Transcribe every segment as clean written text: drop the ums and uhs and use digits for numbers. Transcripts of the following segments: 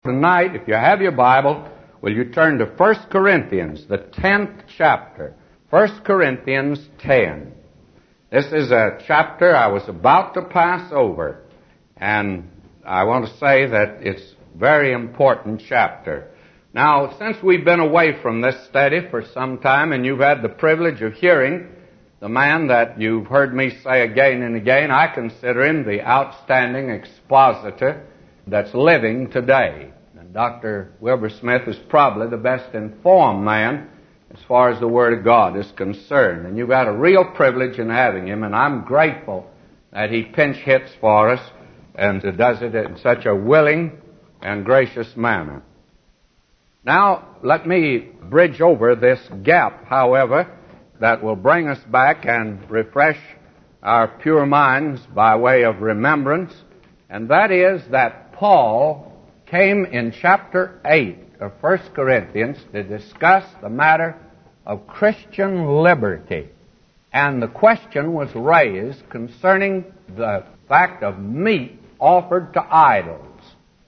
Tonight, if you have your Bible, will you turn to 1 Corinthians, the 10th chapter. 1 Corinthians 10. This is a chapter I was about to pass over, and I want to say that it's a very important chapter. Now, since we've been away from this study for some time, and you've had the privilege of hearing the man that you've heard me say again and again, I consider him the outstanding expositor that's living today. And Dr. Wilbur Smith is probably the best informed man as far as the Word of God is concerned. And you've got a real privilege in having him, and I'm grateful that he pinch hits for us and does it in such a willing and gracious manner. Now, let me bridge over this gap, however, that will bring us back and refresh our pure minds by way of remembrance, and that is that Paul came in chapter 8 of 1 Corinthians to discuss the matter of Christian liberty. And the question was raised concerning the fact of meat offered to idols.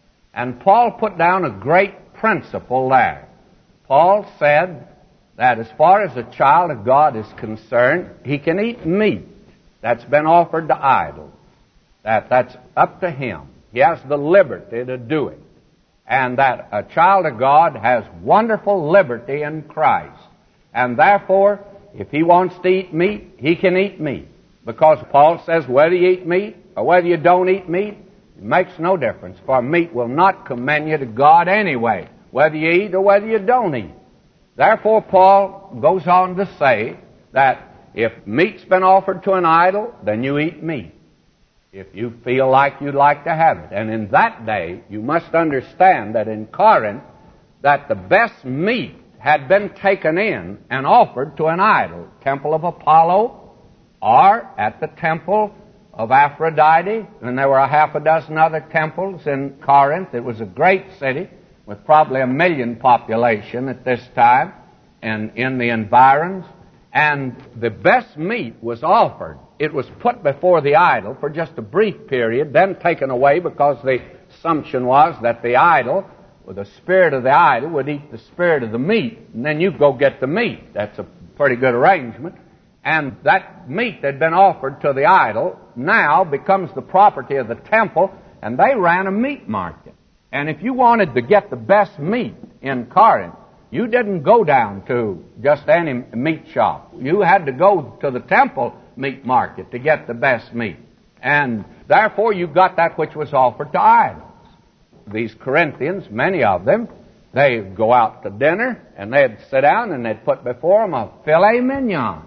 And Paul put down a great principle there. Paul said that as far as a child of God is concerned, he can eat meat that's been offered to idols. That's up to him. He has the liberty to do it. And that a child of God has wonderful liberty in Christ. And therefore, if he wants to eat meat, he can eat meat. Because Paul says whether you eat meat or whether you don't eat meat, it makes no difference. For meat will not commend you to God anyway, whether you eat or whether you don't eat. Therefore, Paul goes on to say that if meat's been offered to an idol, then you eat meat, if you feel like you'd like to have it. And in that day, you must understand that in Corinth, that the best meat had been taken in and offered to an idol, temple of Apollo, or at the temple of Aphrodite. And there were a half a dozen other temples in Corinth. It was a great city with probably 1 million population at this time and in the environs. And the best meat was offered. It was put before the idol for just a brief period, then taken away because the assumption was that the idol, or the spirit of the idol, would eat the spirit of the meat, and then you go get the meat. That's a pretty good arrangement. And that meat that had been offered to the idol now becomes the property of the temple, and they ran a meat market. And if you wanted to get the best meat in Corinth, you didn't go down to just any meat shop. You had to go to the temple meat market to get the best meat. And therefore you got that which was offered to idols. These Corinthians, many of them, they'd go out to dinner and they'd sit down and they'd put before them a filet mignon.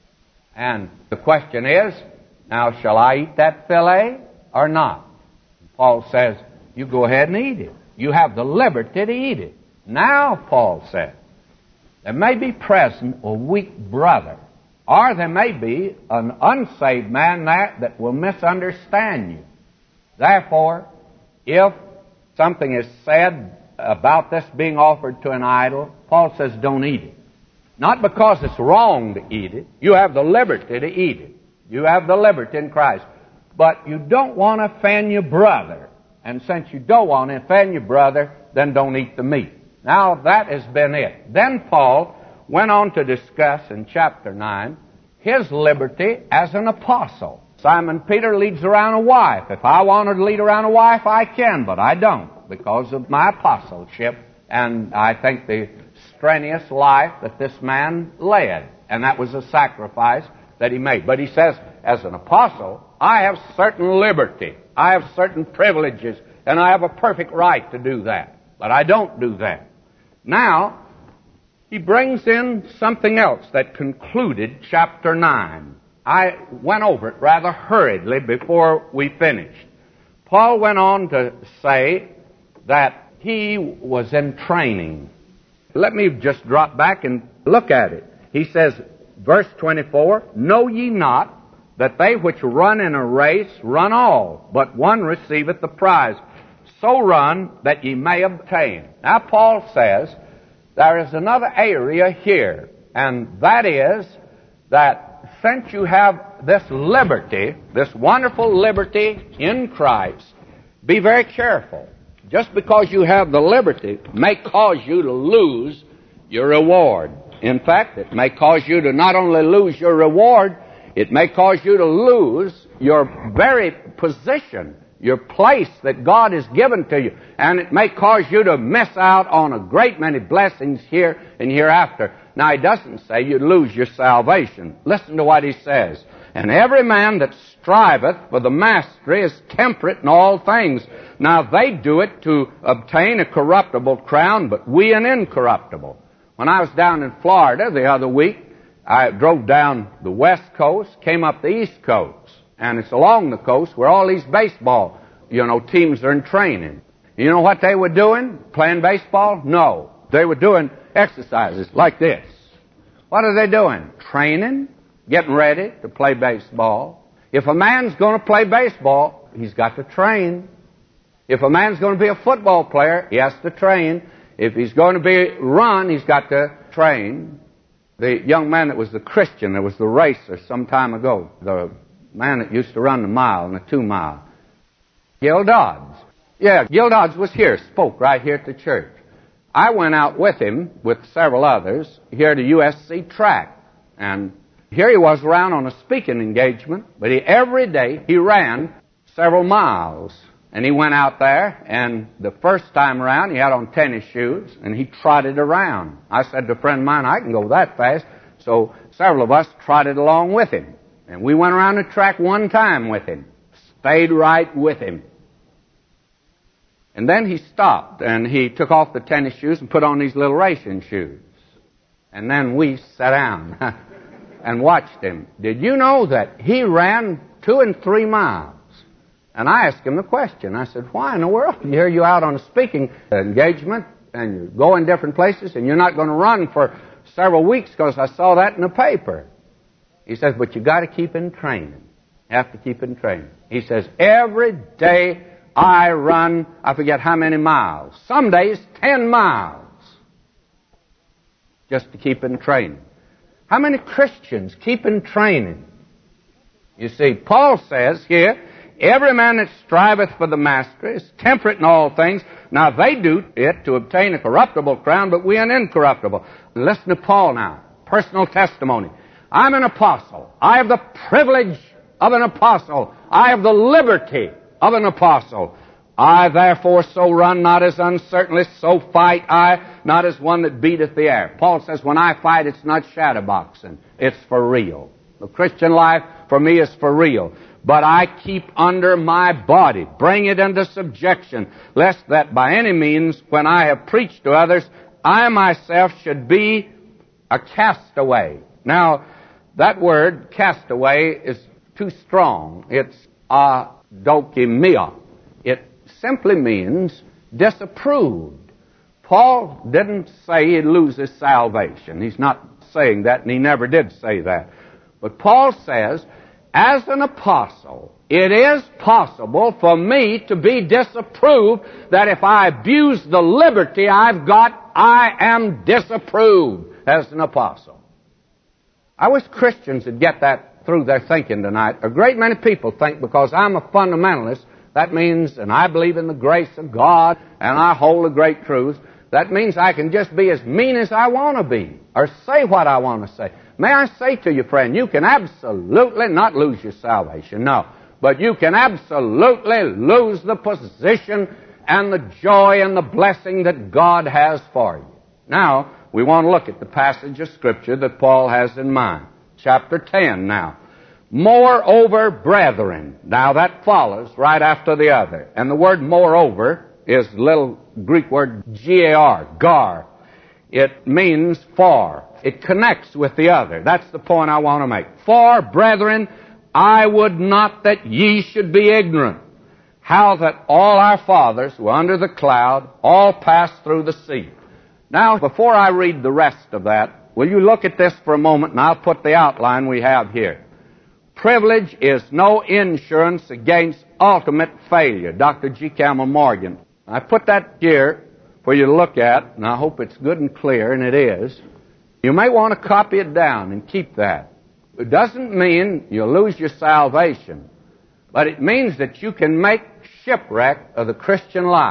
And the question is, now shall I eat that filet or not? Paul says, you go ahead and eat it. You have the liberty to eat it. Now, Paul said, there may be present a weak brother, or there may be an unsaved man there that will misunderstand you. Therefore, if something is said about this being offered to an idol, Paul says don't eat it. Not because it's wrong to eat it. You have the liberty to eat it. You have the liberty in Christ. But you don't want to offend your brother. And since you don't want to offend your brother, then don't eat the meat. Now, that has been it. Then Paul went on to discuss in chapter 9 his liberty as an apostle. Simon Peter leads around a wife. If I wanted to lead around a wife, I can, but I don't because of my apostleship and I think the strenuous life that this man led. And that was a sacrifice that he made. But he says, as an apostle, I have certain liberty. I have certain privileges, and I have a perfect right to do that. But I don't do that. Now, he brings in something else that concluded chapter 9. I went over it rather hurriedly before we finished. Paul went on to say that he was in training. Let me just drop back and look at it. He says, verse 24, know ye not that they which run in a race run all, but one receiveth the prize. So run that ye may obtain. Now Paul says there is another area here, and that is that since you have this liberty, this wonderful liberty in Christ, be very careful. Just because you have the liberty may cause you to lose your reward. In fact, it may cause you to not only lose your reward, it may cause you to lose your very position, your place that God has given to you. And it may cause you to miss out on a great many blessings here and hereafter. Now, he doesn't say you lose your salvation. Listen to what he says. And every man that striveth for the mastery is temperate in all things. Now, they do it to obtain a corruptible crown, but we an incorruptible. When I was down in Florida the other week, I drove down the west coast, came up the east coast. And it's along the coast where all these baseball, teams are in training. You know what they were doing? Playing baseball? No. They were doing exercises like this. What are they doing? Training, getting ready to play baseball. If a man's going to play baseball, he's got to train. If a man's going to be a football player, he has to train. If he's going to run, he's got to train. The young man that was the Christian, that was the racer some time ago, the man that used to run the mile and the 2 mile, Gil Dodds. Yeah, Gil Dodds was here, spoke right here at the church. I went out with him, with several others, here to USC track. And here he was around on a speaking engagement, but every day he ran several miles. And he went out there, and the first time around, he had on tennis shoes, and he trotted around. I said to a friend of mine, I can go that fast. So several of us trotted along with him. And we went around the track one time with him, stayed right with him. And then he stopped, and he took off the tennis shoes and put on these little racing shoes. And then we sat down and watched him. Did you know that he ran 2 and 3 miles? And I asked him the question. I said, why in the world? Here you out on a speaking engagement, and you go in different places, and you're not going to run for several weeks because I saw that in the paper. He says, but you got to keep in training. You have to keep in training. He says, every day I run, I forget how many miles. Some days, 10 miles. Just to keep in training. How many Christians keep in training? You see, Paul says here, every man that striveth for the mastery is temperate in all things. Now they do it to obtain a corruptible crown, but we an incorruptible. Listen to Paul now. Personal testimony. I'm an apostle. I have the privilege of an apostle. I have the liberty of an apostle. I therefore so run, not as uncertainly, so fight I, not as one that beateth the air. Paul says, when I fight, it's not shadowboxing. It's for real. The Christian life, for me, is for real. But I keep under my body, bring it into subjection, lest that by any means, when I have preached to others, I myself should be a castaway. Now, that word, castaway, is too strong. It's adokimia. It simply means disapproved. Paul didn't say he'd lose his salvation. He's not saying that, and he never did say that. But Paul says, as an apostle, it is possible for me to be disapproved, that if I abuse the liberty I've got, I am disapproved as an apostle. I wish Christians would get that through their thinking tonight. A great many people think because I'm a fundamentalist, that means, and I believe in the grace of God, and I hold the great truth, that means I can just be as mean as I want to be, or say what I want to say. May I say to you, friend, you can absolutely not lose your salvation, no. But you can absolutely lose the position and the joy and the blessing that God has for you. Now, we want to look at the passage of Scripture that Paul has in mind. Chapter 10 now. Moreover, brethren. Now that follows right after the other. And the word moreover is the little Greek word gar. It means for. It connects with the other. That's the point I want to make. For, brethren, I would not that ye should be ignorant, how that all our fathers were under the cloud, all passed through the sea. Now, before I read the rest of that, will you look at this for a moment, and I'll put the outline we have here. Privilege is no insurance against ultimate failure. Dr. G. Campbell Morgan. I put that here for you to look at, and I hope it's good and clear, and it is. You may want to copy it down and keep that. It doesn't mean you'll lose your salvation, but it means that you can make shipwreck of the Christian life.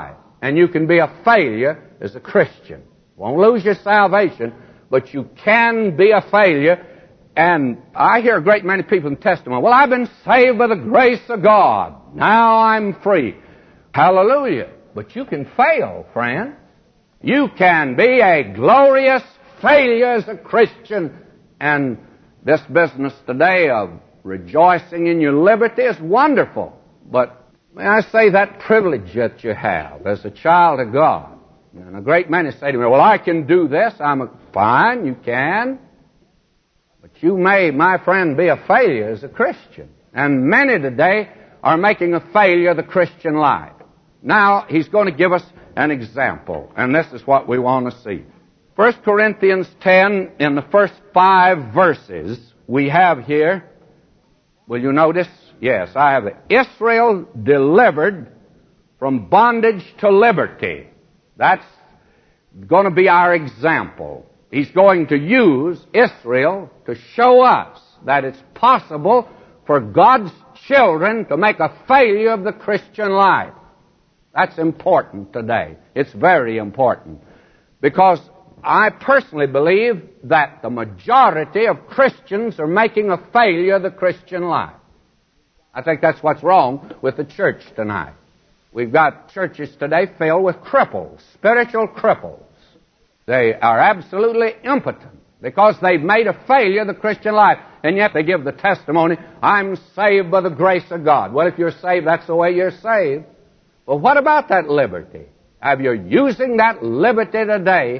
and you can be a failure as a Christian. Won't lose your salvation, but you can be a failure. And I hear a great many people in testimony, well, I've been saved by the grace of God. Now I'm free. Hallelujah. But you can fail, friend. You can be a glorious failure as a Christian. And this business today of rejoicing in your liberty is wonderful. But may I say that privilege that you have as a child of God. And a great many say to me, well, I can do this. Fine, you can. But you may, my friend, be a failure as a Christian. And many today are making a failure of the Christian life. Now, he's going to give us an example. And this is what we want to see. 1 Corinthians 10, in the first 5 verses, we have here, will you notice? Yes, I have it. Israel delivered from bondage to liberty. That's going to be our example. He's going to use Israel to show us that it's possible for God's children to make a failure of the Christian life. That's important today. It's very important. Because I personally believe that the majority of Christians are making a failure of the Christian life. I think that's what's wrong with the church tonight. We've got churches today filled with cripples, spiritual cripples. They are absolutely impotent because they've made a failure of the Christian life. And yet they give the testimony, I'm saved by the grace of God. Well, if you're saved, that's the way you're saved. Well, what about that liberty? Have you using that liberty today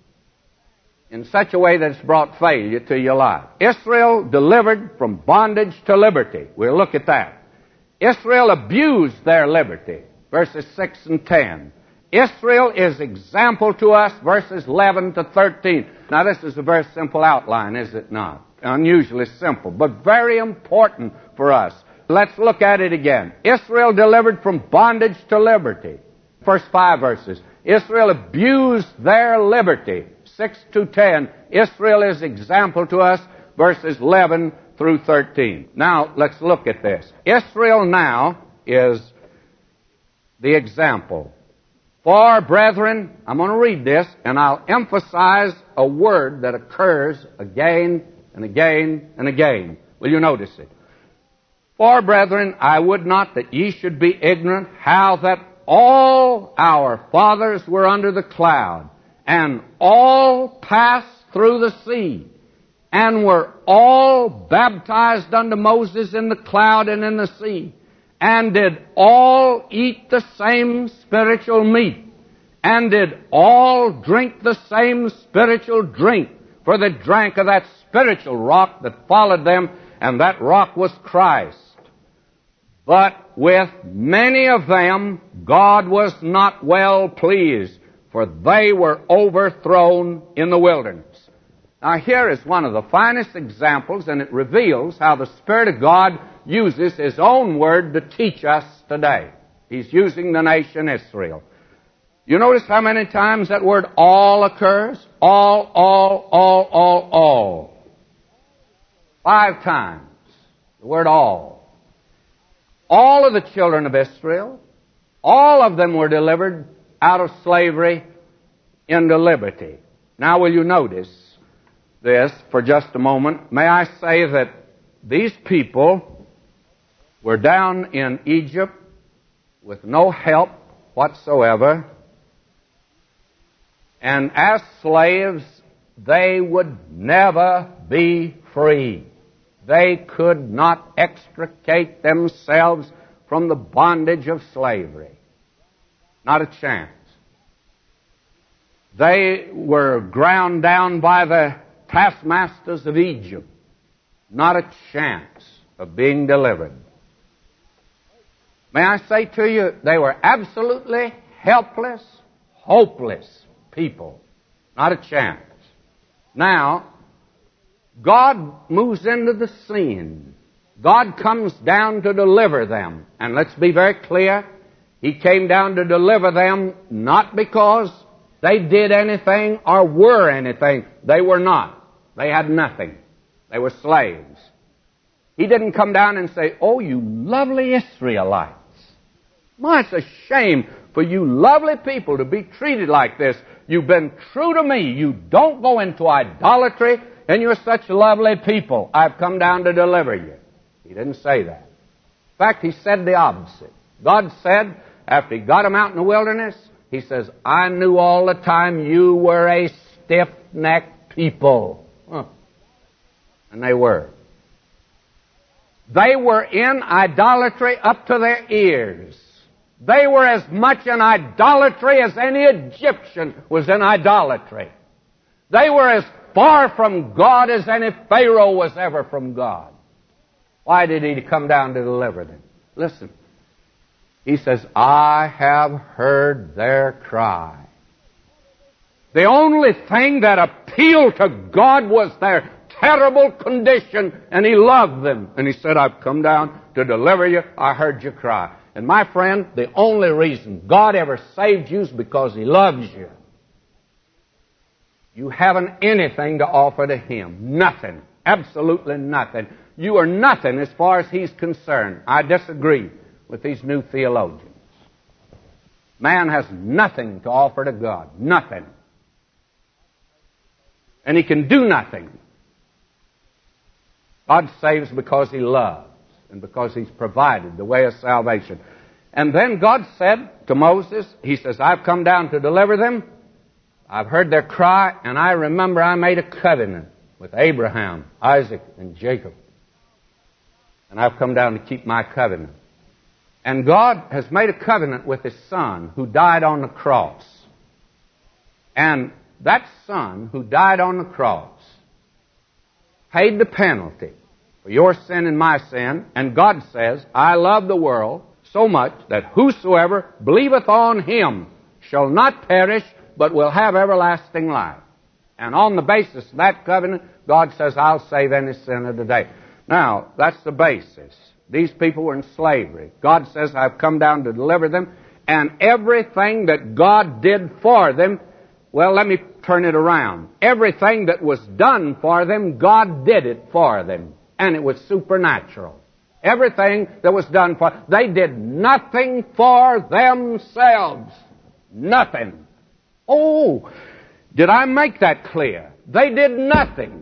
in such a way that it's brought failure to your life? Israel delivered from bondage to liberty. We'll look at that. Israel abused their liberty. Verses 6 and 10. Israel is example to us, verses 11 to 13. Now, this is a very simple outline, is it not? Unusually simple, but very important for us. Let's look at it again. Israel delivered from bondage to liberty. First 5 verses. Israel abused their liberty. 6 to 10. Israel is example to us, verses 11 through 13. Now, let's look at this. Israel now is the example. For, brethren, I'm going to read this, and I'll emphasize a word that occurs again and again and again. Will you notice it? For, brethren, I would not that ye should be ignorant how that all our fathers were under the cloud, and all passed through the sea, and were all baptized unto Moses in the cloud and in the sea, and did all eat the same spiritual meat, and did all drink the same spiritual drink, for they drank of that spiritual rock that followed them, and that rock was Christ. But with many of them God was not well pleased, for they were overthrown in the wilderness. Now here is one of the finest examples, and it reveals how the Spirit of God uses His own Word to teach us today. He's using the nation Israel. You notice how many times that word all occurs? All. 5 times. The word all. All of the children of Israel, all of them were delivered out of slavery into liberty. Now will you notice this for just a moment? May I say that these people were down in Egypt with no help whatsoever, and as slaves they would never be free. They could not extricate themselves from the bondage of slavery. Not a chance. They were ground down by the taskmasters of Egypt. Not a chance of being delivered. May I say to you, they were absolutely helpless, hopeless people. Not a chance. Now, God moves into the scene. God comes down to deliver them. And let's be very clear, He came down to deliver them not because they did anything or were anything. They were not. They had nothing. They were slaves. He didn't come down and say, oh, you lovely Israelites. My, it's a shame for you lovely people to be treated like this. You've been true to me. You don't go into idolatry, and you're such lovely people. I've come down to deliver you. He didn't say that. In fact, he said the opposite. God said, after he got him out in the wilderness, he says, I knew all the time you were a stiff-necked people. Huh. And they were. They were in idolatry up to their ears. They were as much in idolatry as any Egyptian was in idolatry. They were as far from God as any Pharaoh was ever from God. Why did he come down to deliver them? Listen. He says, I have heard their cry. The only thing that appealed to God was their terrible condition, and he loved them. And he said, I've come down to deliver you. I heard you cry. And my friend, the only reason God ever saved you is because he loves you. You haven't anything to offer to him. Nothing. Absolutely nothing. You are nothing as far as he's concerned. I disagree with these new theologians. Man has nothing to offer to God. Nothing. And he can do nothing. God saves because he loves and because he's provided the way of salvation. And then God said to Moses, he says, I've come down to deliver them. I've heard their cry, and I remember I made a covenant with Abraham, Isaac, and Jacob. And I've come down to keep my covenant. And God has made a covenant with his Son who died on the cross. And that Son who died on the cross paid the penalty for your sin and my sin. And God says, I love the world so much that whosoever believeth on him shall not perish, but will have everlasting life. And on the basis of that covenant, God says, I'll save any sinner today. Now, that's the basis. These people were in slavery. God says, I've come down to deliver them. And everything that God did for them, well, let me turn it around. Everything that was done for them, God did it for them. And it was supernatural. Everything that was done for them. They did nothing for themselves. Nothing. Oh, did I make that clear? They did nothing.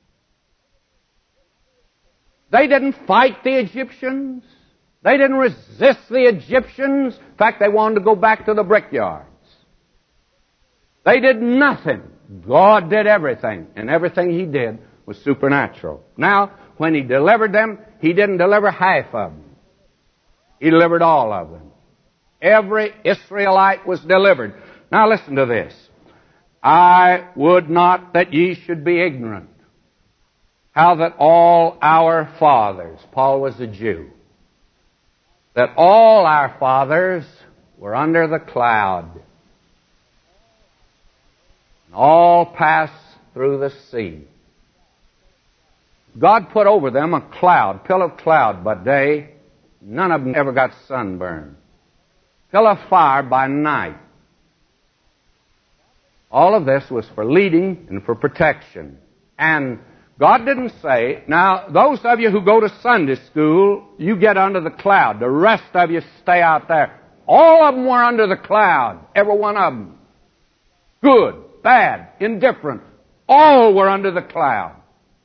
They didn't fight the Egyptians. They didn't resist the Egyptians. In fact, they wanted to go back to the brickyards. They did nothing. God did everything, and everything he did was supernatural. Now, when he delivered them, he didn't deliver half of them. He delivered all of them. Every Israelite was delivered. Now listen to this. I would not that ye should be ignorant, how that all our fathers, Paul was a Jew, that all our fathers were under the cloud, and all passed through the sea. God put over them a cloud, pillar of cloud by day. None of them ever got sunburned. Pillar of fire by night. All of this was for leading and for protection. And God didn't say, now, those of you who go to Sunday school, you get under the cloud. The rest of you stay out there. All of them were under the cloud. Every one of them. Good, bad, indifferent. All were under the cloud.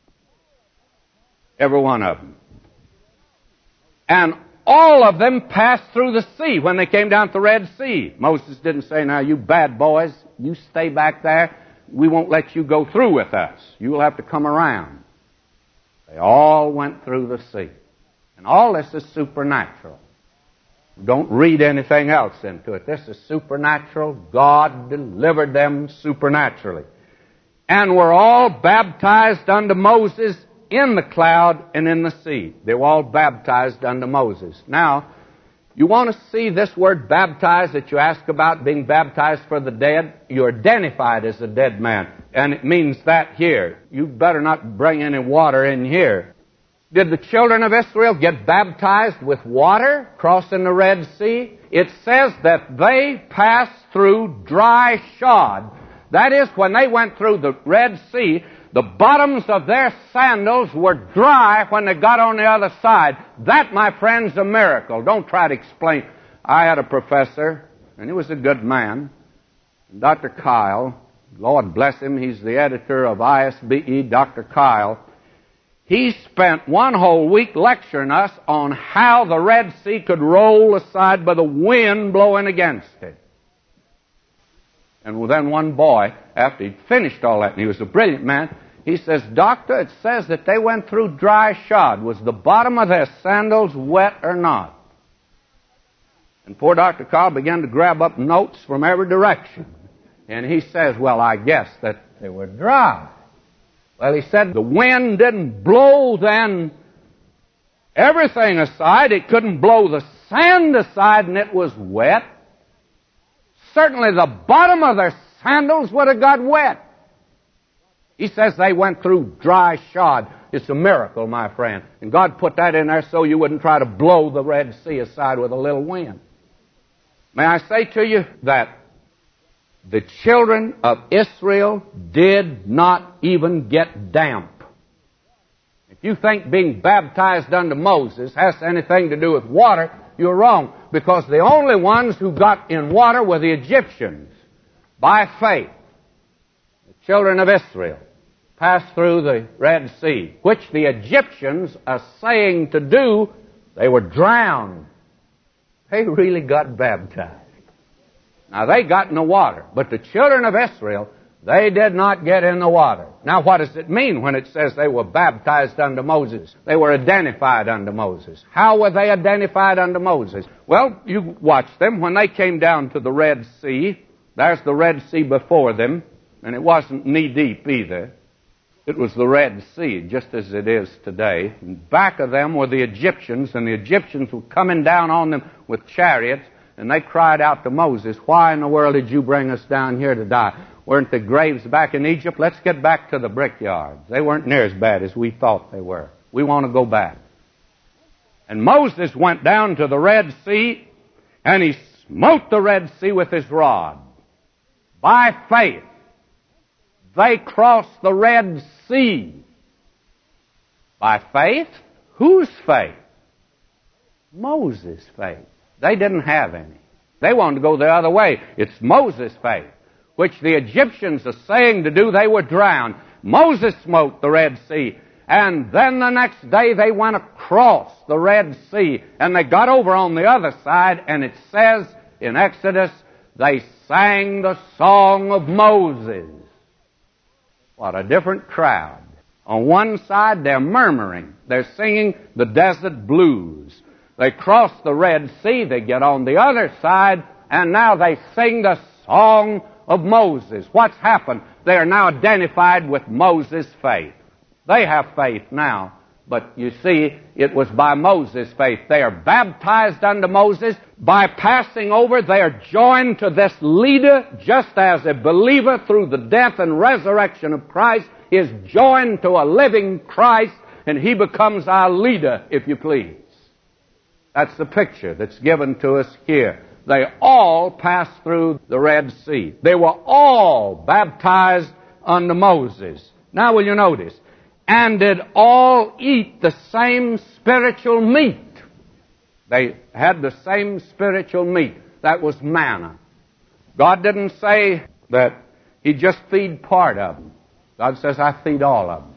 Every one of them. And all of them passed through the sea when they came down to the Red Sea. Moses didn't say, now, you bad boys, you stay back there. We won't let you go through with us. You'll have to come around. They all went through the sea. And all this is supernatural. Don't read anything else into it. This is supernatural. God delivered them supernaturally. And were all baptized unto Moses in the cloud and in the sea. They were all baptized unto Moses. Now, you want to see this word baptized that you ask about, being baptized for the dead? You're identified as a dead man. And it means that here. You better not bring any water in here. Did the children of Israel get baptized with water crossing the Red Sea? It says that they passed through dry shod. That is, when they went through the Red Sea, the bottoms of their sandals were dry when they got on the other side. That, my friends, is a miracle. Don't try to explain. I had a professor and he was a good man. And Dr. Kyle, Lord bless him, he's the editor of ISBE, Dr. Kyle. He spent one whole week lecturing us on how the Red Sea could roll aside by the wind blowing against it. And then one boy, after he'd finished all that, and he was a brilliant man, he says, Doctor, it says that they went through dry shod. Was the bottom of their sandals wet or not? And poor Dr. Kyle began to grab up notes from every direction. And he says, well, I guess that they were dry. Well, he said the wind didn't blow then everything aside. It couldn't blow the sand aside, and it was wet. Certainly the bottom of their sandals would have got wet. He says they went through dry shod. It's a miracle, my friend. And God put that in there so you wouldn't try to blow the Red Sea aside with a little wind. May I say to you that the children of Israel did not even get damp. If you think being baptized unto Moses has anything to do with water, you're wrong. Because the only ones who got in water were the Egyptians. By faith, the children of Israel passed through the Red Sea, which the Egyptians are saying to do. They were drowned. They really got baptized. Now, they got in the water, but the children of Israel, they did not get in the water. Now, what does it mean when it says they were baptized unto Moses? They were identified unto Moses. How were they identified unto Moses? Well, you watch them. When they came down to the Red Sea, there's the Red Sea before them, and it wasn't knee-deep either. It was the Red Sea, just as it is today. And back of them were the Egyptians, and the Egyptians were coming down on them with chariots. And they cried out to Moses, why in the world did you bring us down here to die? Weren't the graves back in Egypt? Let's get back to the brickyards. They weren't near as bad as we thought they were. We want to go back. And Moses went down to the Red Sea, and he smote the Red Sea with his rod. By faith, they crossed the Red Sea. By faith? Whose faith? Moses' faith. They didn't have any. They wanted to go the other way. It's Moses' faith, which the Egyptians are saying to do. They were drowned. Moses smote the Red Sea. And then the next day they went across the Red Sea. And they got over on the other side. And it says in Exodus, they sang the song of Moses. What a different crowd. On one side they're murmuring. They're singing the desert blues. They cross the Red Sea, they get on the other side, and now they sing the song of Moses. What's happened? They are now identified with Moses' faith. They have faith now, but you see, it was by Moses' faith. They are baptized unto Moses. By passing over, they are joined to this leader, just as a believer through the death and resurrection of Christ is joined to a living Christ, and he becomes our leader, if you please. That's the picture that's given to us here. They all passed through the Red Sea. They were all baptized unto Moses. Now will you notice? And did all eat the same spiritual meat. They had the same spiritual meat. That was manna. God didn't say that He'd just feed part of them. God says, I feed all of them.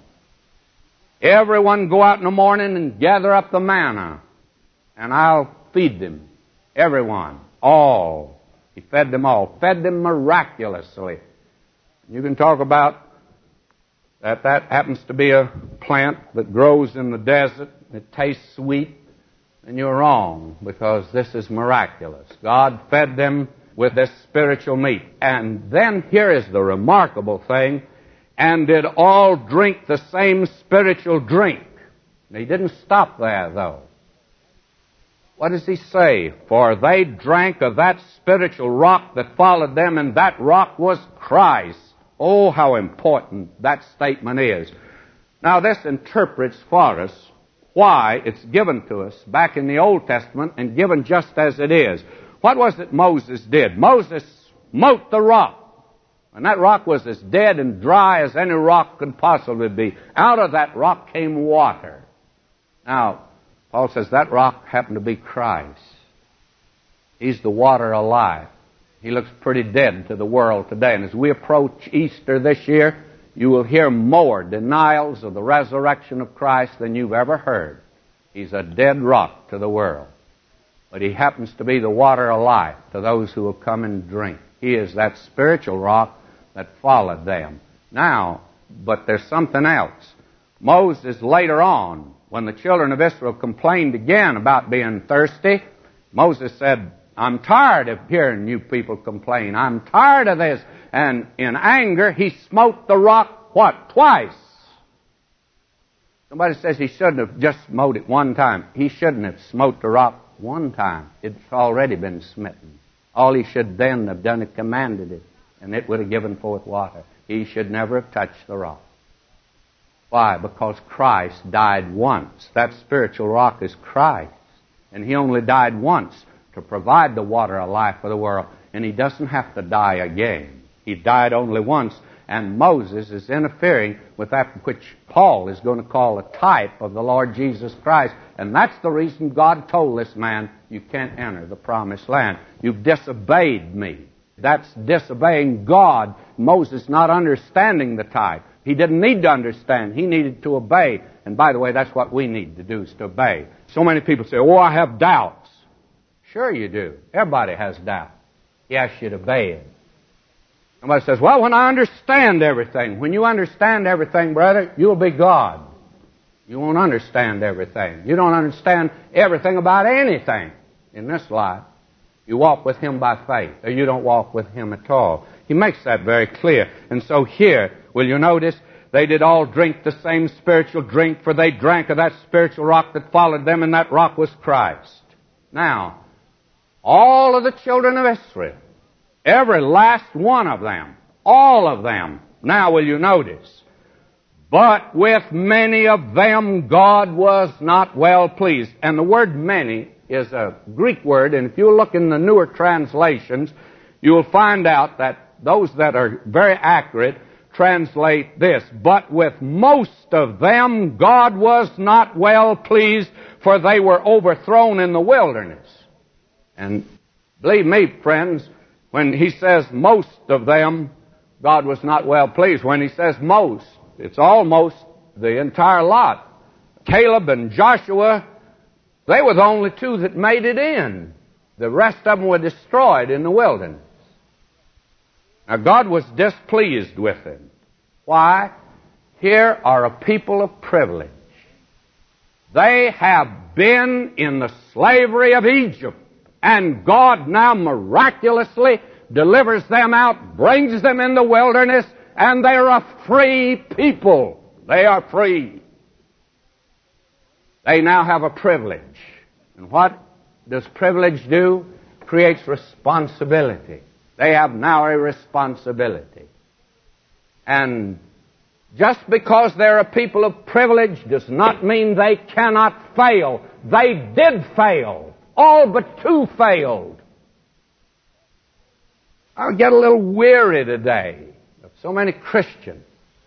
Everyone go out in the morning and gather up the manna. And I'll feed them. Everyone. All. He fed them all. Fed them miraculously. You can talk about that happens to be a plant that grows in the desert. It tastes sweet. And you're wrong, because this is miraculous. God fed them with this spiritual meat. And then here is the remarkable thing. And did all drink the same spiritual drink. He didn't stop there, though. What does he say? For they drank of that spiritual rock that followed them, and that rock was Christ. Oh, how important that statement is. Now, this interprets for us why it's given to us back in the Old Testament and given just as it is. What was it Moses did? Moses smote the rock. And that rock was as dead and dry as any rock could possibly be. Out of that rock came water. Now, Paul says that rock happened to be Christ. He's the water of life. He looks pretty dead to the world today. And as we approach Easter this year, you will hear more denials of the resurrection of Christ than you've ever heard. He's a dead rock to the world. But he happens to be the water of life to those who will come and drink. He is that spiritual rock that followed them. Now, but there's something else. Moses later on, when the children of Israel complained again about being thirsty, Moses said, I'm tired of hearing you people complain. I'm tired of this. And in anger, he smote the rock, what? Twice. Somebody says he shouldn't have just smote it one time. He shouldn't have smote the rock one time. It's already been smitten. All he should then have done is commanded it, and it would have given forth water. He should never have touched the rock. Why? Because Christ died once. That spiritual rock is Christ. And he only died once to provide the water of life for the world. And he doesn't have to die again. He died only once. And Moses is interfering with that which Paul is going to call a type of the Lord Jesus Christ. And that's the reason God told this man, you can't enter the promised land. You've disobeyed me. That's disobeying God. Moses not understanding the type. He didn't need to understand. He needed to obey. And by the way, that's what we need to do, is to obey. So many people say, oh, I have doubts. Sure you do. Everybody has doubts. He asks you to obey it. Somebody says, well, when I understand everything. When you understand everything, brother, you'll be God. You won't understand everything. You don't understand everything about anything in this life. You walk with Him by faith, or you don't walk with Him at all. He makes that very clear. And so here, will you notice, they did all drink the same spiritual drink, for they drank of that spiritual rock that followed them, and that rock was Christ. Now, all of the children of Israel, every last one of them, all of them, now will you notice, but with many of them God was not well pleased. And the word many is a Greek word, and if you look in the newer translations, you will find out that those that are very accurate translate this, but with most of them God was not well pleased, for they were overthrown in the wilderness. And believe me, friends, when he says most of them, God was not well pleased. When he says most, it's almost the entire lot. Caleb and Joshua, they were the only two that made it in. The rest of them were destroyed in the wilderness. Now, God was displeased with them. Why? Here are a people of privilege. They have been in the slavery of Egypt, and God now miraculously delivers them out, brings them in the wilderness, and they're a free people. They are free. They now have a privilege. And what does privilege do? Creates responsibility. They have now a responsibility. And just because they're a people of privilege does not mean they cannot fail. They did fail. All but two failed. I get a little weary today of so many Christians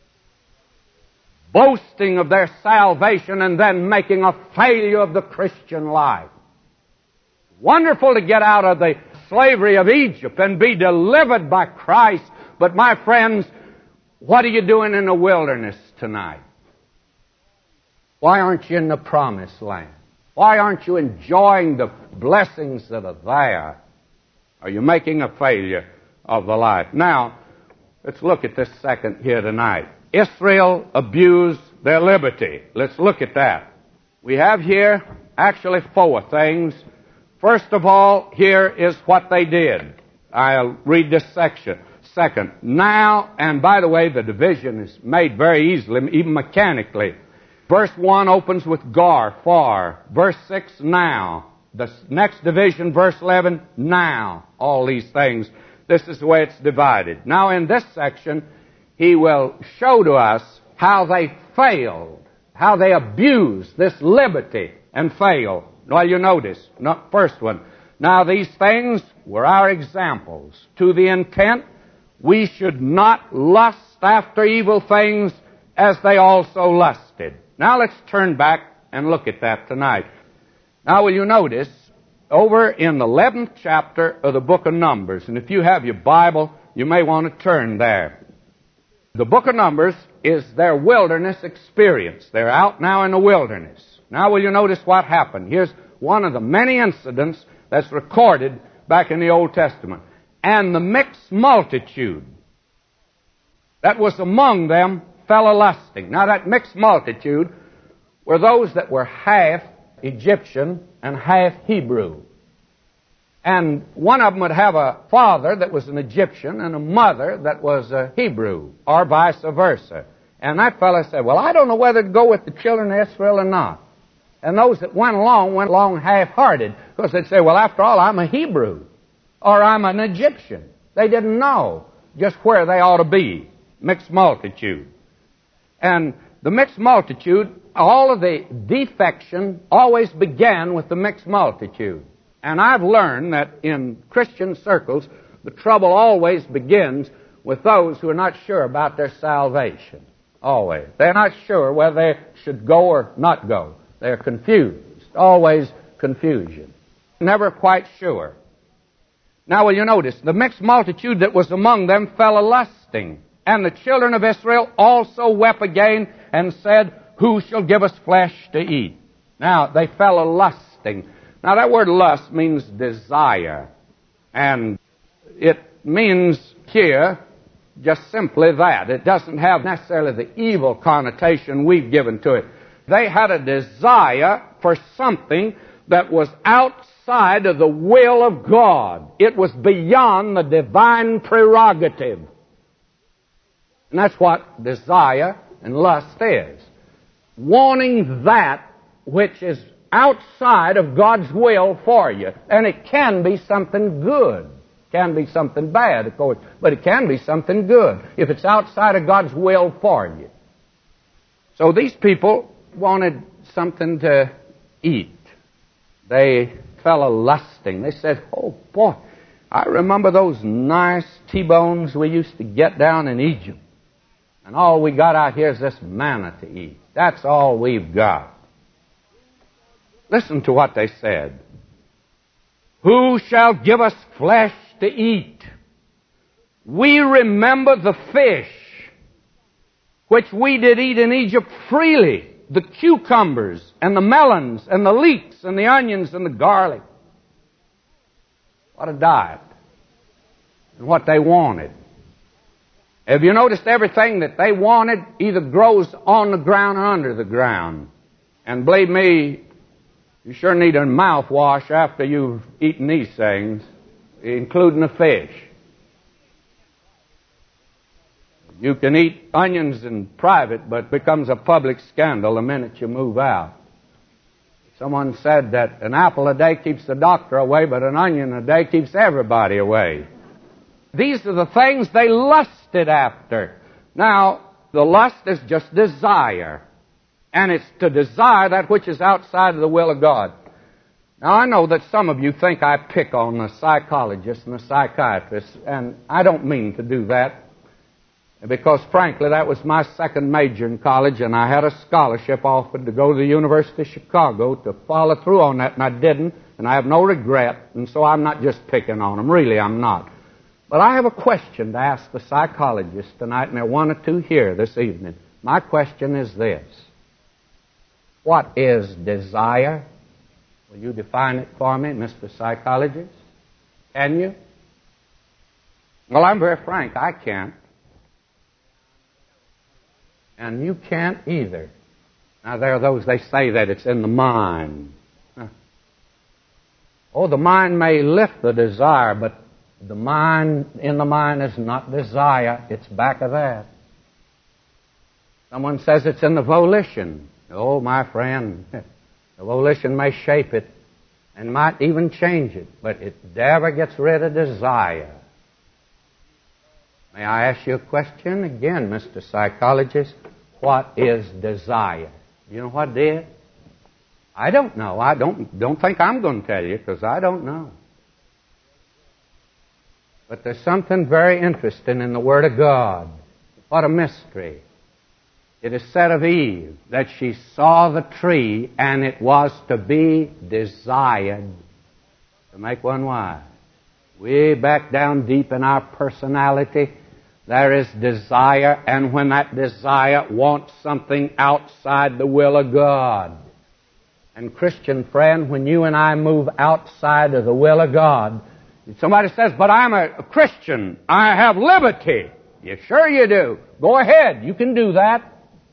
boasting of their salvation and then making a failure of the Christian life. Wonderful to get out of the slavery of Egypt and be delivered by Christ. But my friends, what are you doing in the wilderness tonight? Why aren't you in the promised land? Why aren't you enjoying the blessings that are there? Are you making a failure of the life? Now, let's look at this second here tonight. Israel abused their liberty. Let's look at that. We have here actually four things. First of all, here is what they did. I'll read this section. Second, now, and by the way, the division is made very easily, even mechanically. Verse 1 opens with gar, for. Verse 6, now. The next division, verse 11, now. All these things. This is the way it's divided. Now, in this section, he will show to us how they failed, how they abused this liberty and failed. Well, you notice, first one. Now, these things were our examples, to the intent we should not lust after evil things as they also lusted. Now, let's turn back and look at that tonight. Now, will you notice, over in the 11th chapter of the book of Numbers. And if you have your Bible, you may want to turn there. The book of Numbers is their wilderness experience. They're out now in the wilderness. Now will you notice what happened? Here's one of the many incidents that's recorded back in the Old Testament. And the mixed multitude that was among them fell a-lusting. Now that mixed multitude were those that were half Egyptian and half Hebrew. And one of them would have a father that was an Egyptian and a mother that was a Hebrew, or vice versa. And that fellow said, well, I don't know whether to go with the children of Israel or not. And those that went along half-hearted, because they'd say, well, after all, I'm a Hebrew, or I'm an Egyptian. They didn't know just where they ought to be. Mixed multitude. And the mixed multitude, all of the defection always began with the mixed multitude. And I've learned that in Christian circles, the trouble always begins with those who are not sure about their salvation. Always. They're not sure whether they should go or not go. They're confused. Always confusion. Never quite sure. Now will you notice, the mixed multitude that was among them fell a-lusting. And the children of Israel also wept again and said, who shall give us flesh to eat? Now, they fell a-lusting. Now, that word lust means desire. And it means here just simply that. It doesn't have necessarily the evil connotation we've given to it. They had a desire for something that was outside of the will of God. It was beyond the divine prerogative. And that's what desire and lust is. Wanting that which is outside of God's will for you. And it can be something good. It can be something bad, of course, but it can be something good if it's outside of God's will for you. So these people wanted something to eat. They fell a-lusting. They said, oh boy, I remember those nice T-bones we used to get down in Egypt. And all we got out here is this manna to eat. That's all we've got. Listen to what they said. Who shall give us flesh to eat? We remember the fish which we did eat in Egypt freely, the cucumbers and the melons and the leeks and the onions and the garlic. What a diet. And what they wanted. Have you noticed everything that they wanted either grows on the ground or under the ground? And believe me, you sure need a mouthwash after you've eaten these things, including the fish. You can eat onions in private, but it becomes a public scandal the minute you move out. Someone said that an apple a day keeps the doctor away, but an onion a day keeps everybody away. These are the things they lusted after. Now, the lust is just desire. And it's to desire that which is outside of the will of God. Now, I know that some of you think I pick on the psychologists and the psychiatrists, and I don't mean to do that. Because, frankly, that was my second major in college, and I had a scholarship offered to go to the University of Chicago to follow through on that, and I didn't, and I have no regret, and so I'm not just picking on them. Really, I'm not. But I have a question to ask the psychologists tonight, and there are one or two here this evening. My question is this. What is desire? Will you define it for me, Mr. Psychologist? Can you? Well, I'm very frank. I can't. And you can't either. Now, there are those, they say that it's in the mind. Oh, the mind may lift the desire, but the mind, in the mind is not desire. It's back of that. Someone says it's in the volition. Oh, my friend, the volition may shape it and might even change it, but it never gets rid of desire. May I ask you a question again, Mr. Psychologist? What is desire? You know what it is? I don't know. I don't think I'm going to tell you because I don't know. But there's something very interesting in the Word of God. What a mystery. It is said of Eve that she saw the tree and it was to be desired. to make one wise. Way back down deep in our personality, there is desire, and when that desire wants something outside the will of God. And Christian friend, when you and I move outside of the will of God, somebody says, but I'm a Christian. I have liberty. Yeah, sure you do. Go ahead. You can do that.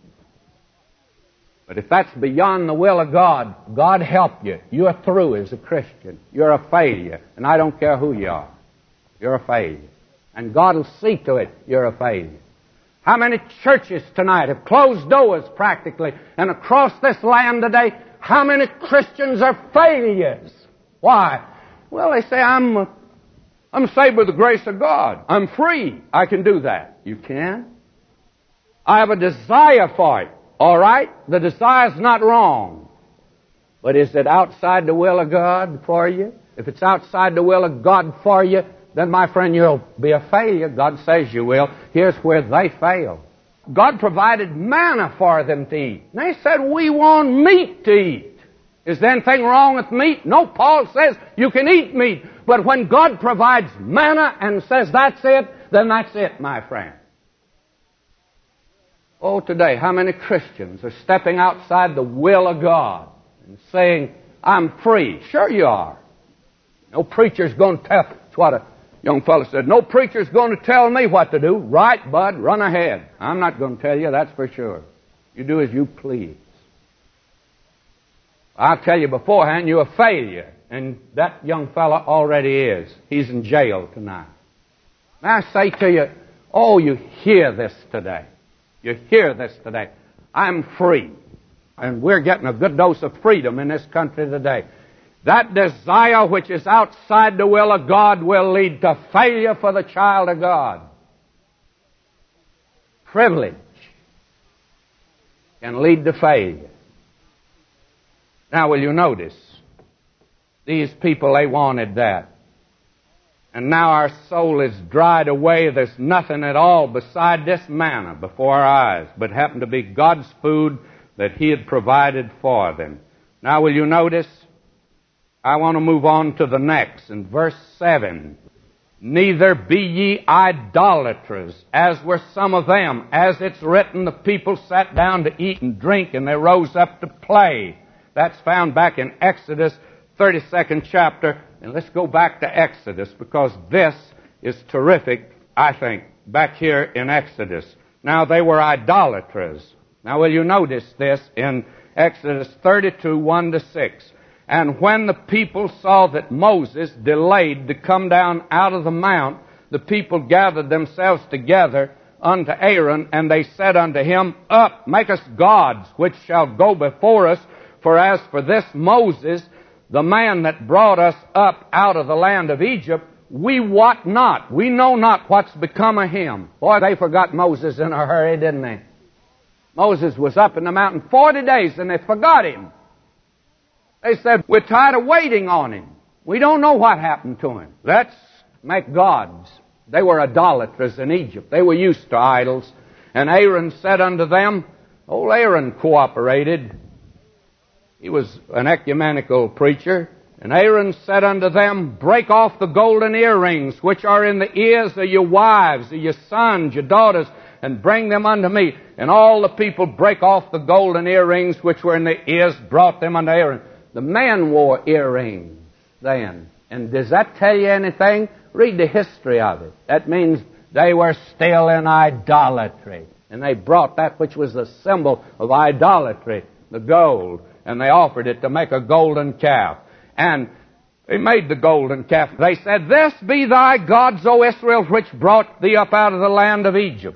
But if that's beyond the will of God, God help you. You're through as a Christian. You're a failure. And I don't care who you are. You're a failure. And God will see to it you're a failure. How many churches tonight have closed doors practically? And across this land today, how many Christians are failures? Why? Well, they say, I'm saved by the grace of God. I'm free. I can do that. You can. I have a desire for it. All right? The desire's not wrong. But is it outside the will of God for you? If it's outside the will of God for you, then, my friend, you'll be a failure. God says you will. Here's where they fail. God provided manna for them to eat. And they said, we want meat to eat. Is there anything wrong with meat? No, Paul says you can eat meat. But when God provides manna and says that's it, then that's it, my friend. Oh, today, how many Christians are stepping outside the will of God and saying, I'm free? Sure you are. No preacher's going to tell. That's what a young fellow said. No preacher's going to tell me what to do. Right, bud, run ahead. I'm not going to tell you, that's for sure. You do as you please. I'll tell you beforehand, you're a failure. And that young fellow already is. He's in jail tonight. Now I say to you, oh, you hear this today. You hear this today. I'm free. And we're getting a good dose of freedom in this country today. That desire which is outside the will of God will lead to failure for the child of God. Privilege can lead to failure. Now, will you notice? These people, they wanted that. And now our soul is dried away. There's nothing at all beside this manna before our eyes, but happened to be God's food that He had provided for them. Now, will you notice? I want to move on to the next. In verse 7, neither be ye idolaters, as were some of them. As it's written, the people sat down to eat and drink, and they rose up to play. That's found back in Exodus 32nd chapter. And let's go back to Exodus, because this is terrific, I think, back here in Exodus. Now, they were idolaters. Now, will you notice this in Exodus 32, 1-6? And when the people saw that Moses delayed to come down out of the mount, the people gathered themselves together unto Aaron, and they said unto him, Up, make us gods, which shall go before us. For as for this Moses, the man that brought us up out of the land of Egypt, we wot not. We know not what's become of him. Boy, they forgot Moses in a hurry, didn't they? Moses was up in the mountain 40 days, and they forgot him. They said, we're tired of waiting on him. We don't know what happened to him. Let's make gods. They were idolaters in Egypt. They were used to idols. And Aaron said unto them, old Aaron cooperated. He was an ecumenical preacher. And Aaron said unto them, break off the golden earrings which are in the ears of your wives, of your sons, your daughters, and bring them unto me. And all the people break off the golden earrings which were in the ears, brought them unto Aaron. The men wore earrings then. And does that tell you anything? Read the history of it. That means they were still in idolatry. And they brought that which was the symbol of idolatry, the gold, and they offered it to make a golden calf. And they made the golden calf. They said, this be thy gods, O Israel, which brought thee up out of the land of Egypt.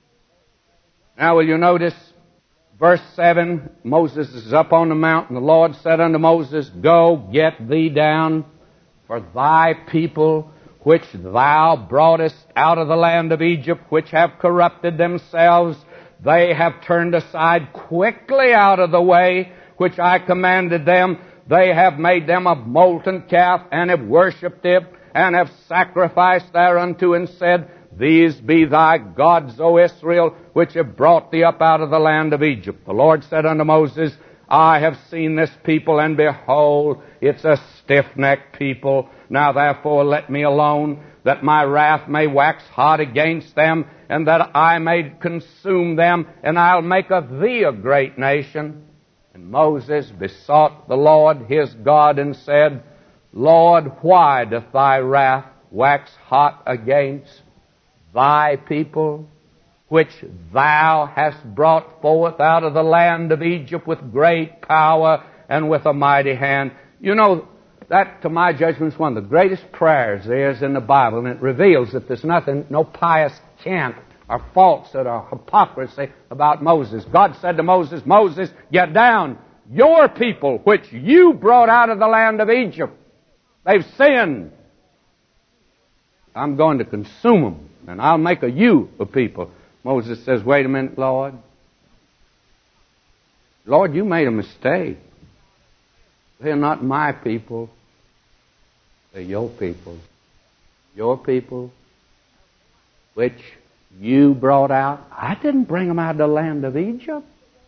Now will you notice verse 7, Moses is up on the mountain. The Lord said unto Moses, go, get thee down, for thy people which thou broughtest out of the land of Egypt, which have corrupted themselves, they have turned aside quickly out of the way which I commanded them. They have made them a molten calf, and have worshipped it, and have sacrificed thereunto, and said, these be thy gods, O Israel, which have brought thee up out of the land of Egypt. The Lord said unto Moses, I have seen this people, and behold, it's a stiff-necked people. Now therefore let me alone, that my wrath may wax hot against them, and that I may consume them, and I'll make of thee a great nation. And Moses besought the Lord his God, and said, Lord, why doth thy wrath wax hot against thy people, which thou hast brought forth out of the land of Egypt with great power and with a mighty hand? You know, that, to my judgment, is one of the greatest prayers there is in the Bible, and it reveals that there's nothing, no pious cant or falsehood or hypocrisy about Moses. God said to Moses, Moses, get down. Your people, which you brought out of the land of Egypt, they've sinned. I'm going to consume them, and I'll make of you a people. Moses says, wait a minute, Lord. Lord, you made a mistake. They're not my people. They're your people. Your people, which you brought out. I didn't bring them out of the land of Egypt.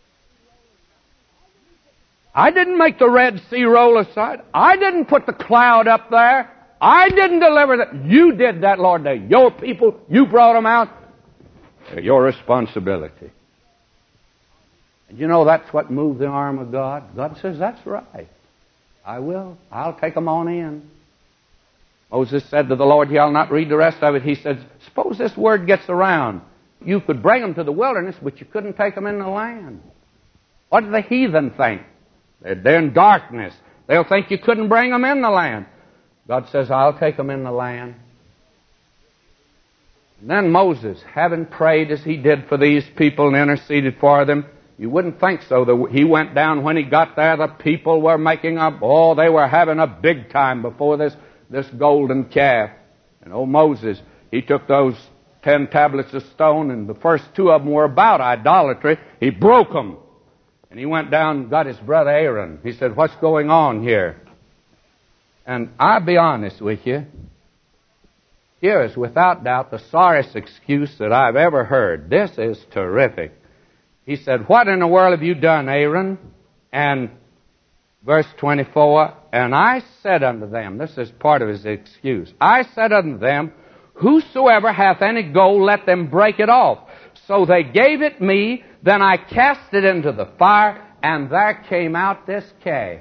I didn't make the Red Sea roll aside. I didn't put the cloud up there. I didn't deliver that. You did that, Lord. They're your people. You brought them out. They're your responsibility. And you know, that's what moved the arm of God. God says, that's right. I will. I'll take them on in. Moses said to the Lord, I'll not read the rest of it. He said, suppose this word gets around. You could bring them to the wilderness, but you couldn't take them in the land. What do the heathen think? They're in darkness. They'll think you couldn't bring them in the land. God says, I'll take them in the land. And then Moses, having prayed as he did for these people and interceded for them, you wouldn't think so. He went down. When he got there, the people were making up. Oh, they were having a big time before this golden calf. And Moses, he took those 10 tablets of stone, and the first 2 of them were about idolatry. He broke them. And he went down and got his brother Aaron. He said, what's going on here? And I'll be honest with you. Here is without doubt the sorriest excuse that I've ever heard. This is terrific. He said, what in the world have you done, Aaron? And verse 24, and I said unto them, this is part of his excuse, I said unto them, whosoever hath any gold, let them break it off. So they gave it me, then I cast it into the fire, and there came out this calf.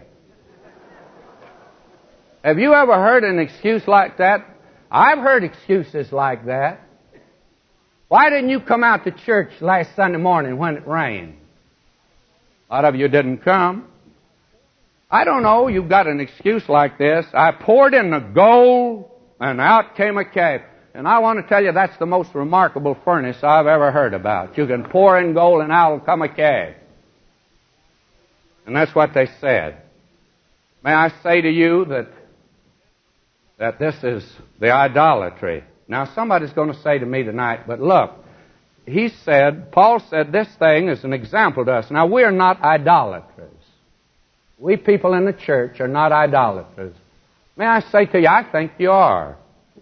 Have you ever heard an excuse like that? I've heard excuses like that. Why didn't you come out to church last Sunday morning when it rained? A lot of you didn't come. I don't know, you've got an excuse like this. I poured in the gold, and out came a calf. And I want to tell you, that's the most remarkable furnace I've ever heard about. You can pour in gold, and out will come a calf. And that's what they said. May I say to you that this is the idolatry. Now, somebody's going to say to me tonight, but look, Paul said this thing is an example to us. Now, we're not idolaters. We people in the church are not idolaters. May I say to you, I think you are.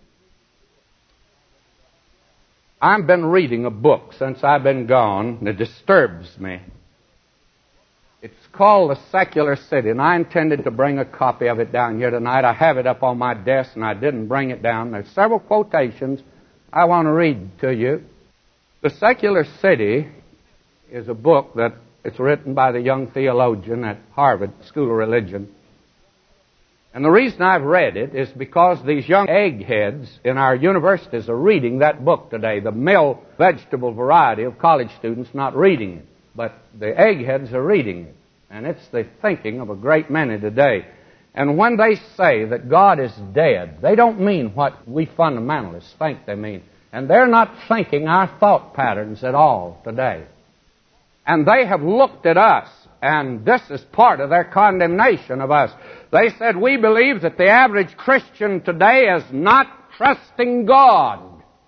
I've been reading a book since I've been gone that disturbs me. It's called The Secular City, and I intended to bring a copy of it down here tonight. I have it up on my desk, and I didn't bring it down. There's several quotations I want to read to you. The Secular City is a book that it's written by the young theologian at Harvard School of Religion. And the reason I've read it is because these young eggheads in our universities are reading that book today. The male vegetable variety of college students not reading it, but the eggheads are reading it. And it's the thinking of a great many today. And when they say that God is dead, they don't mean what we fundamentalists think they mean. And they're not thinking our thought patterns at all today. And they have looked at us, and this is part of their condemnation of us. They said, we believe that the average Christian today is not trusting God.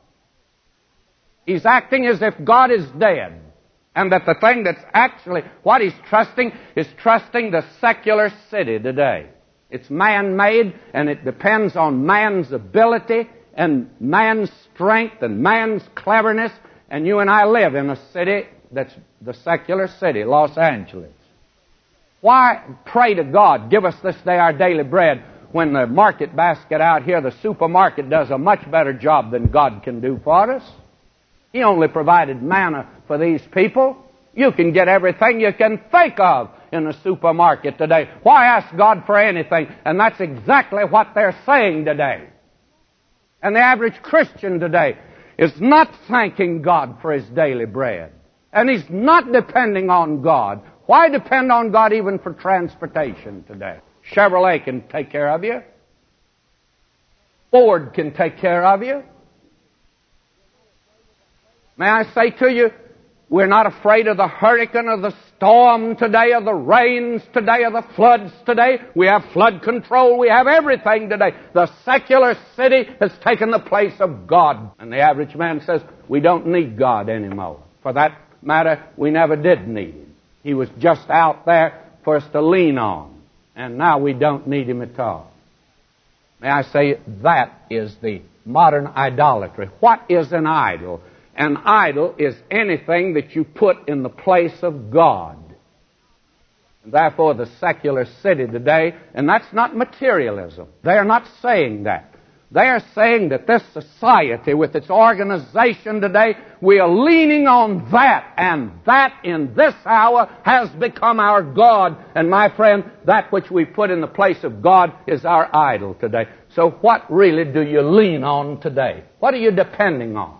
He's acting as if God is dead. And that the thing that's actually what he's trusting is trusting the secular city today. It's man-made, and it depends on man's ability and man's strength and man's cleverness. And you and I live in a city that's the secular city, Los Angeles. Why pray to God, give us this day our daily bread, when the market basket out here, the supermarket, does a much better job than God can do for us? He only provided manna for these people. You can get everything you can think of in the supermarket today. Why ask God for anything? And that's exactly what they're saying today. And the average Christian today is not thanking God for his daily bread. And he's not depending on God. Why depend on God even for transportation today? Chevrolet can take care of you. Ford can take care of you. May I say to you, we're not afraid of the hurricane, of the storm today, of the rains today, of the floods today. We have flood control. We have everything today. The secular city has taken the place of God. And the average man says, we don't need God anymore. For that matter, we never did need Him. He was just out there for us to lean on. And now we don't need Him at all. May I say, that is the modern idolatry. What is an idol? An idol is anything that you put in the place of God. And therefore, the secular city today, and that's not materialism. They are not saying that. They are saying that this society, with its organization today, we are leaning on that, and that in this hour has become our God. And my friend, that which we put in the place of God is our idol today. So what really do you lean on today? What are you depending on?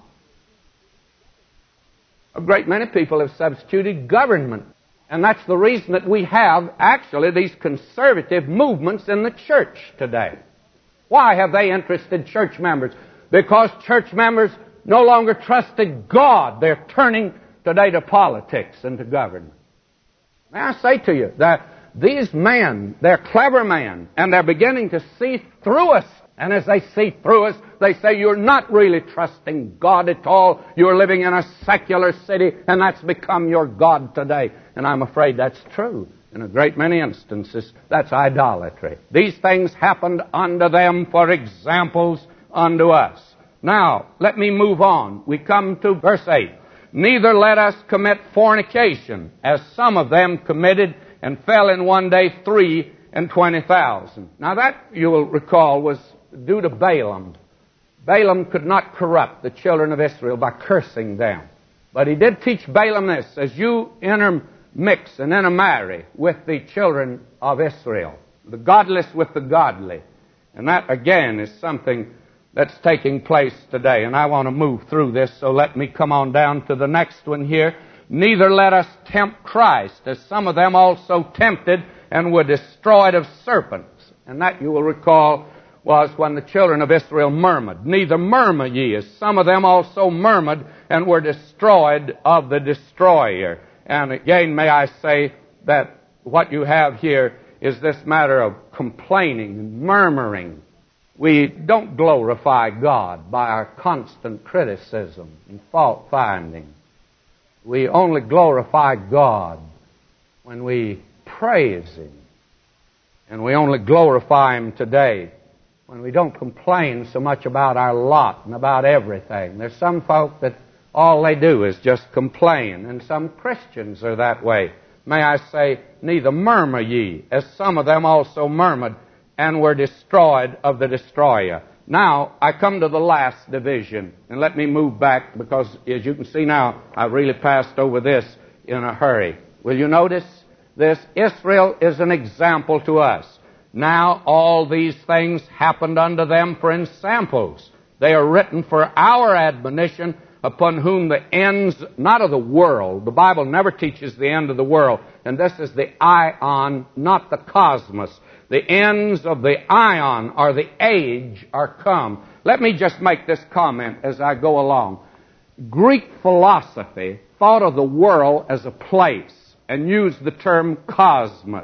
A great many people have substituted government. And that's the reason that we have actually these conservative movements in the church today. Why have they interested church members? Because church members no longer trusted God. They're turning today to politics and to government. May I say to you that these men, they're clever men, and they're beginning to see through us. And as they see through us, they say, you're not really trusting God at all. You're living in a secular city, and that's become your God today. And I'm afraid that's true. In a great many instances, that's idolatry. These things happened unto them for examples unto us. Now, let me move on. We come to verse 8. Neither let us commit fornication, as some of them committed, and fell in one day 23,000. Now that, you will recall, was due to Balaam. Balaam could not corrupt the children of Israel by cursing them. But he did teach Balaam this: as you intermix and intermarry with the children of Israel, the godless with the godly. And that, again, is something that's taking place today. And I want to move through this, so let me come on down to the next one here. Neither let us tempt Christ, as some of them also tempted and were destroyed of serpents. And that, you will recall, was when the children of Israel murmured. Neither murmur ye, as some of them also murmured and were destroyed of the destroyer. And again, may I say that what you have here is this matter of complaining and murmuring. We don't glorify God by our constant criticism and fault finding. We only glorify God when we praise Him. And we only glorify Him today when we don't complain so much about our lot and about everything. There's some folk that all they do is just complain, and some Christians are that way. May I say, neither murmur ye, as some of them also murmured, and were destroyed of the destroyer. Now, I come to the last division, and let me move back, because as you can see now, I've really passed over this in a hurry. Will you notice this? Israel is an example to us. Now all these things happened unto them for ensamples. They are written for our admonition, upon whom the ends, not of the world. The Bible never teaches the end of the world. And this is the ion, not the cosmos. The ends of the ion, or the age, are come. Let me just make this comment as I go along. Greek philosophy thought of the world as a place and used the term cosmos.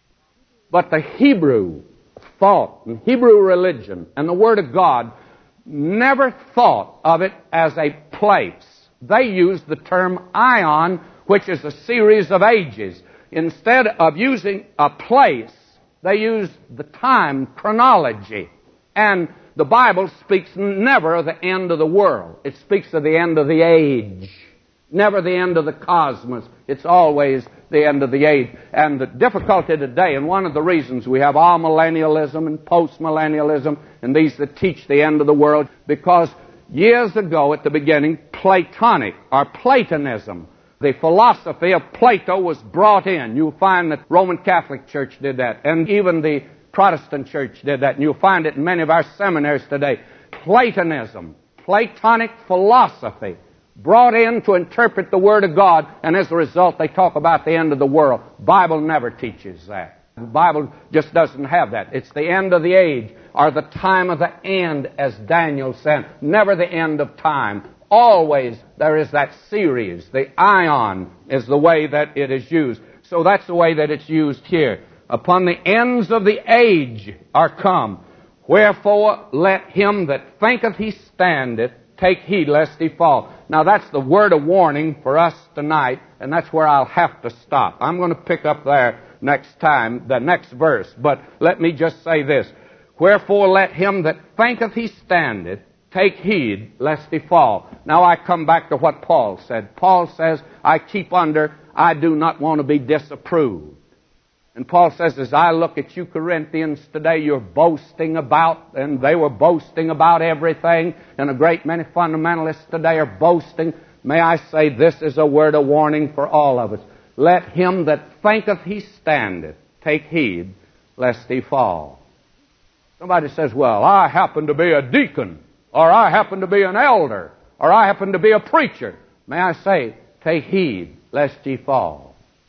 But the Hebrew thought, and Hebrew religion, and the Word of God never thought of it as a place. They used the term ion, which is a series of ages. Instead of using a place, they used the time chronology. And the Bible speaks never of the end of the world. It speaks of the end of the age. Never the end of the cosmos. It's always the end of the age. And the difficulty today, and one of the reasons we have amillennialism and postmillennialism and these that teach the end of the world, because years ago at the beginning, Platonic or Platonism, the philosophy of Plato was brought in. You'll find that Roman Catholic Church did that, and even the Protestant Church did that, and you'll find it in many of our seminaries today. Platonism, Platonic philosophy, brought in to interpret the Word of God, and as a result they talk about the end of the world. Bible never teaches that. The Bible just doesn't have that. It's the end of the age, or the time of the end, as Daniel said. Never the end of time. Always there is that series. The ion is the way that it is used. So that's the way that it's used here. Upon the ends of the age are come. Wherefore let him that thinketh he standeth take heed lest he fall. Now that's the word of warning for us tonight, and that's where I'll have to stop. I'm going to pick up there next time, the next verse. But let me just say this. Wherefore let him that thinketh he standeth take heed lest he fall. Now I come back to what Paul said. Paul says, I do not want to be disapproved. And Paul says, as I look at you Corinthians today, you're boasting about, and they were boasting about everything, and a great many fundamentalists today are boasting. May I say, this is a word of warning for all of us. Let him that thinketh he standeth take heed lest he fall. Somebody says, well, I happen to be a deacon, or I happen to be an elder, or I happen to be a preacher. May I say, take heed lest ye fall.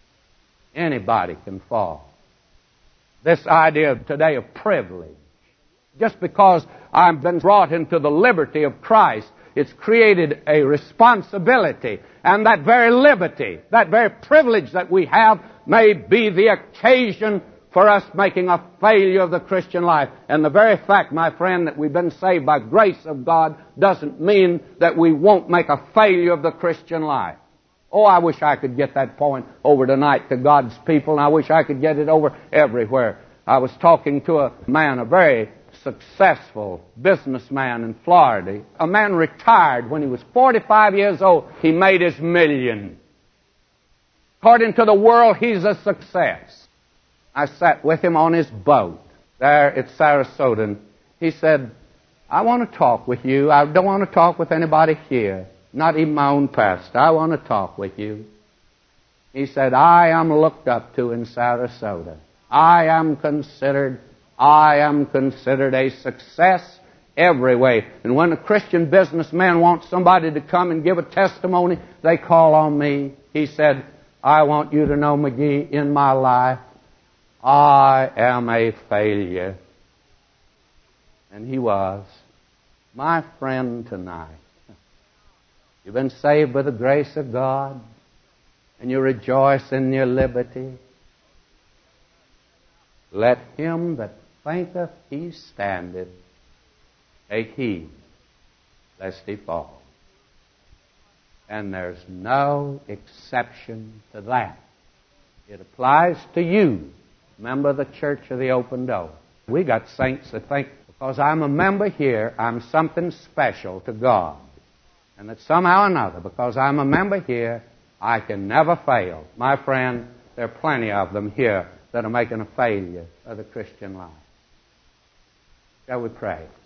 Anybody can fall. This idea today of privilege, just because I've been brought into the liberty of Christ, it's created a responsibility. And that very liberty, that very privilege that we have may be the occasion for us making a failure of the Christian life. And the very fact, my friend, that we've been saved by grace of God doesn't mean that we won't make a failure of the Christian life. Oh, I wish I could get that point over tonight to God's people, and I wish I could get it over everywhere. I was talking to a man, a very successful businessman in Florida. A man retired when he was 45 years old. He made his million. According to the world, he's a success. I sat with him on his boat there at Sarasota, and he said, I want to talk with you. I don't want to talk with anybody here. Not even my own pastor. I want to talk with you. He said, I am looked up to in Sarasota. I am considered a success every way. And when a Christian businessman wants somebody to come and give a testimony, they call on me. He said, I want you to know, McGee, in my life, I am a failure. And he was. My friend tonight, you've been saved by the grace of God, and you rejoice in your liberty. Let him that thinketh he standeth take heed lest he fall. And there's no exception to that. It applies to you, member of the Church of the Open Door. We got saints that think, because I'm a member here, I'm something special to God. And that somehow or another, because I'm a member here, I can never fail. My friend, there are plenty of them here that are making a failure of the Christian life. Shall we pray?